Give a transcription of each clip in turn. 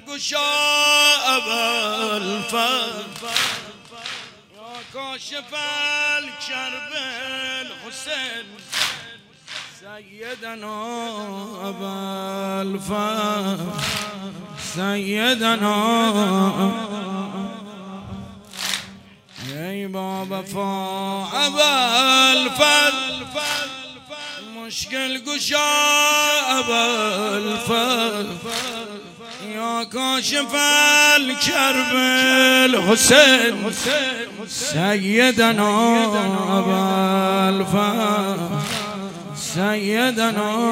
گشا ابوالفضل یا کاشف الکرب الحسین سیدنا ابوالفضل سیدنا ای با وفا ابوالفضل مشکل گشا ابوالفضل یا کاشف الکرب الحسین سیدنا ابوالفضل سیدنا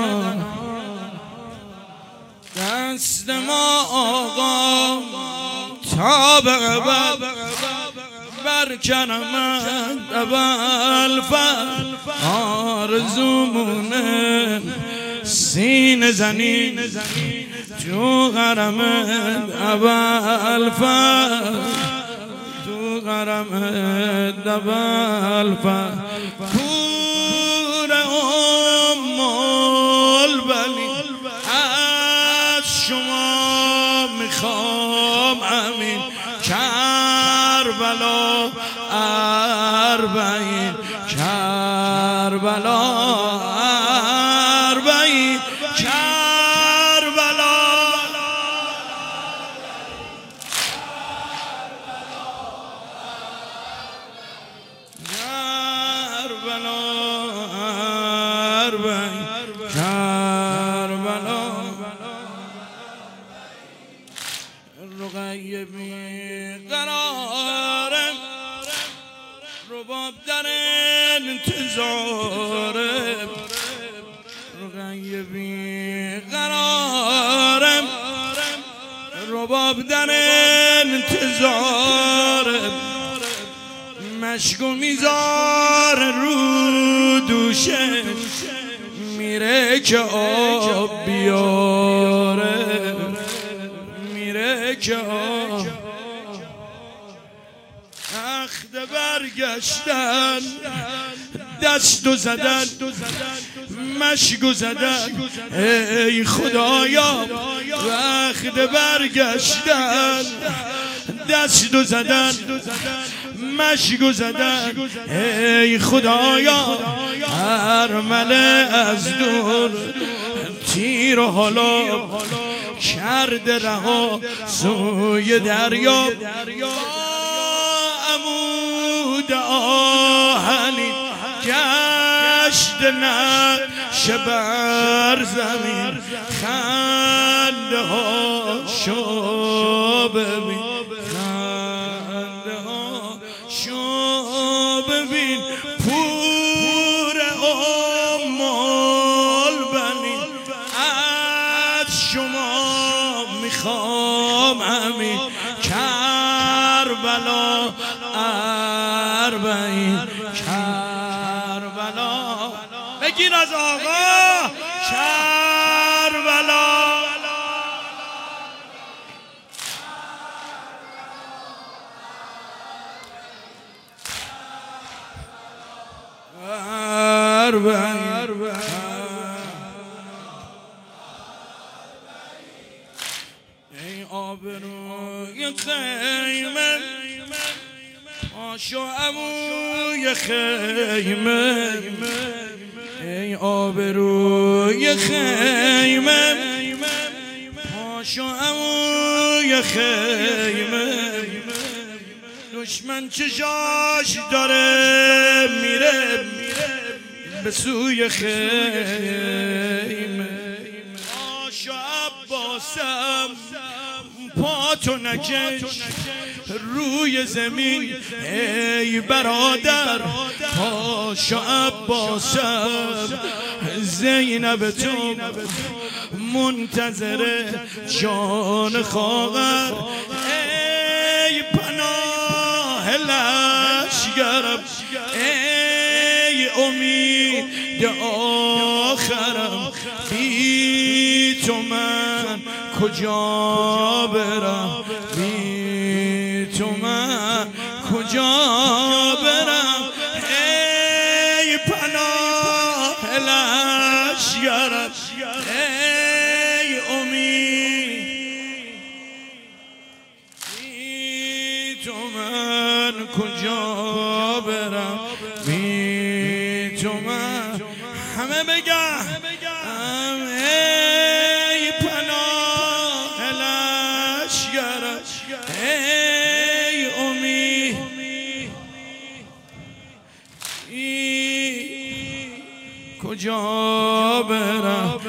دست ما آقا تا به ابد بر کرمت ابوالفضل آرزومونه سینه زنی تو غرمت ابوالفضل تو غرمت ابوالفضل پور ام البنین از شما میخوام امین کربلا اربعین کربلا اربعین کربلا کربلا اربعین کربلا رقیه بیقرارم رباب در انتظارم رقیه بیقرارم رباب در انتظارم مشک و میزار رو دوشه میره که آب بیاره میره که آب اخت برگشتن دستو زدن مشکو زدن ای خدایا وقت برگشتن دستو زدن مشکو زدن ای خدایا ارمله از دور تیر و حالا کرده رها سوی دریا عمود آهنی گشت نقش بر زمین خنده ها شو ببین خنده ها شو ببین پور ام البنین از شما میخوام امین کربلا اربعین کربلا بگیر از آقا کربلا اربعین ای آبروی خیمه پاشو عموی خیمه ای آبروی خیمه پاشو عموی خیمه دشمن چشاش داره میره به سوی خیمه پاشو عباسم پاتو نکش روی زمین ای برادر پاشو عباسم زینب تو منتظر جان خواهر ای پناه لشگرم ای امید آخرم بی تو من کجا برم بی تو من کجا برم ای پناه لشگرم ای امید تو من کجا برم بی تو من همه بگم ای پناه لشکرم ای امید کجا برم